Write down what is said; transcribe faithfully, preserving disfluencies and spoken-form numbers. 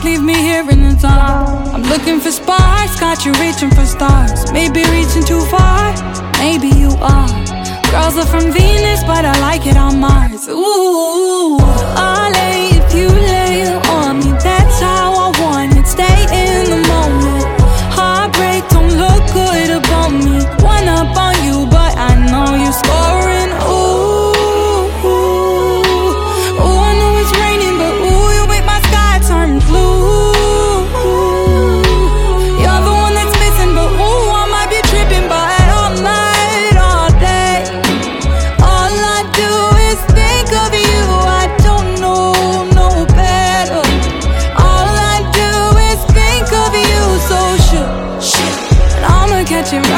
leave me here in the dark. I'm looking for sparks, got you reaching for stars. Maybe reaching too far, maybe you are. Girls are from Venus, but I like it on Mars. Ooh, I'll lay if you lay on me. That's how I want it, stay in the moment. Heartbreak don't look good about me. One up on you, but I know you're scoring. Ooh, ooh, ooh, I know it's raining, but ooh, you make my sky turn blue. You're the one that's missing, but ooh, I might be tripping. But all night, all day, all I do is think of you. I don't know no better. All I do is think of you. So shit, shit, and I'ma catch it right.